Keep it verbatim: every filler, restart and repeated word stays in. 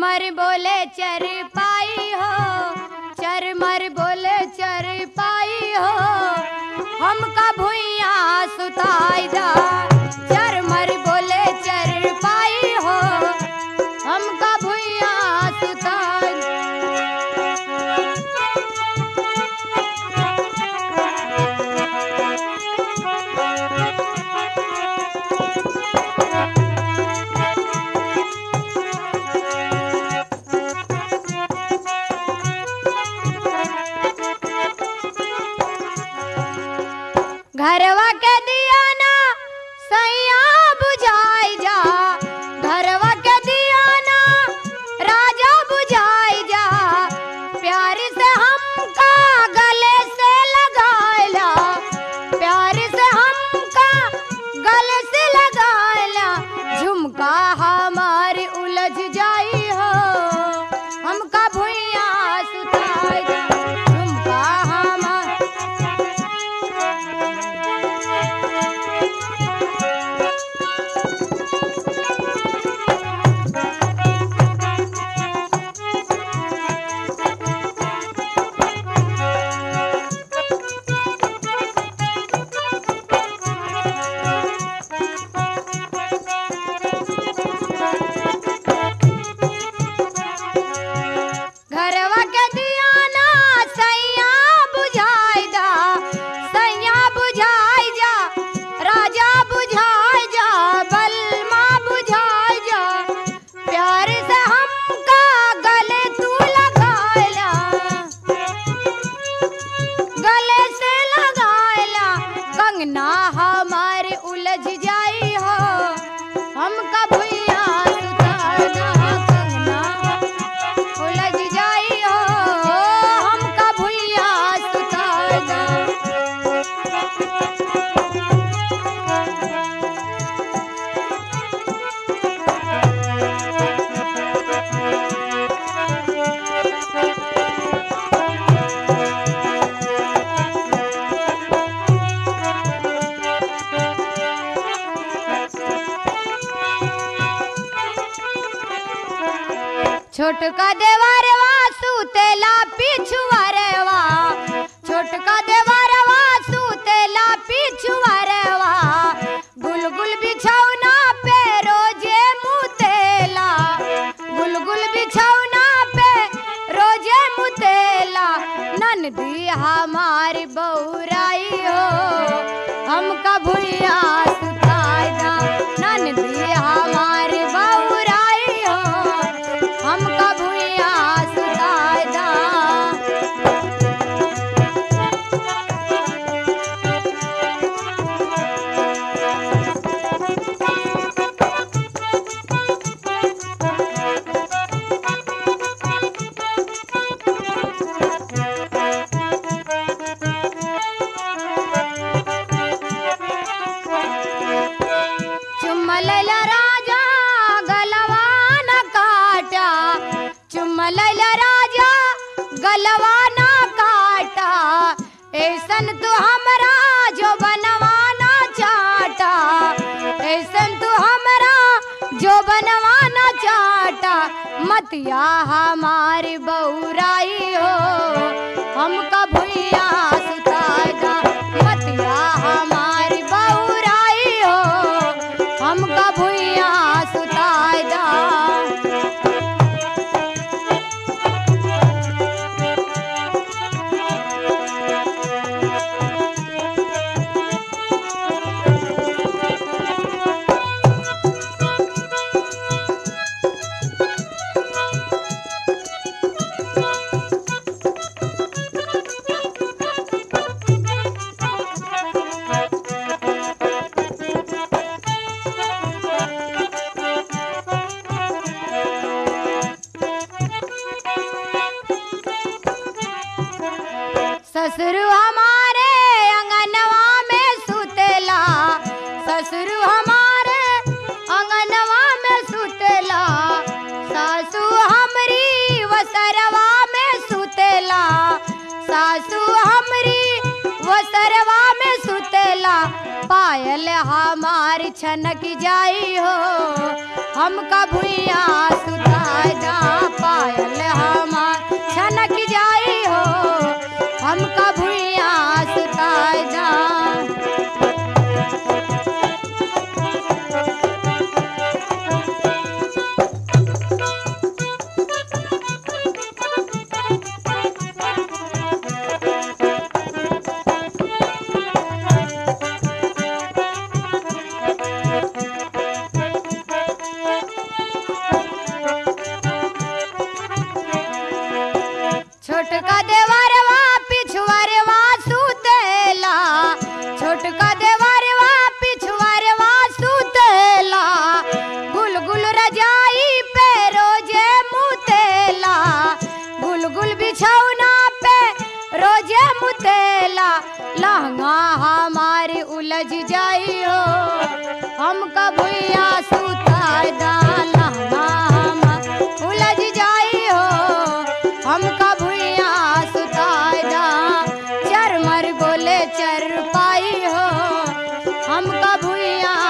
चरमर बोले चर पाई हो, चरमर बोले चर पाई हो, हमका भुइया सुताई दा। चरमर बोले चर पाई हो, हमका भुइया सुताई। घरवा के दिया ना सैया बुझाई जा, घरवा के दिया ना राजा बुझाई जा, प्यार से हमका गले से लगायला, प्यार से हमका गले से लगायला, झुमका हमारी उलझ जाई हो, हमका भुइया सुताई जा। झुमका हमार घरवा के दिया ना सैया बुझाई दा, सैया बुझाई जा, राजा बुझाई जा, बलमा बुझाई जा, प्यार से हमका गले तू लगायला, गले से लगायला, कंगना हमारे उलझ जाई हो, हमका भुइया सुताई दा। कंगना उलझ जाई हो, हमका भुइया सुताई दा। छोटका देवरवा सुतेला पिछुआरवा, छोटका देवरवा सुतेला पिछुआरवा, गुलगुल बिछौना पे रोजे मुतेला, गुलगुल बिछौना पे रोजे मुतेला, ननदी हमारी बौराई हो, हमका भुइया सुताई दा। ननदी हमारी बौराई हो, हमका भुइया सुताई दा। चुम्मलैला राजा गलवा न काटा, चुम्मलैला राजा गलवा न काटा, ऐसन तू हमरा जो बनवाना चाटा, ऐसन तू हमरा जो बनवाना चाटा, मतिया हमारी बौराई हो, हमका भुइया सुताई दा। मतिया हमारी बौराई हो, हमका भुइया सुताई दा। ससुर हमारे अंगनवा में सुतेला, ससुर हमारे अंगनवा में सुतेला, सासू हमरी वसरवा में सुतेला, सासू हमरी वसरवा में सुतेला, पायल हमारी छनक जाई हो, हमका भुइया सुताई दा। लहंगा हमारी उलझ जाई हो हमका भुइया सुताई दा लहंगा हमार उलझ जाई हो हमका भुइया सुताई दा चरमर बोले चर पाई हो हमका भुइया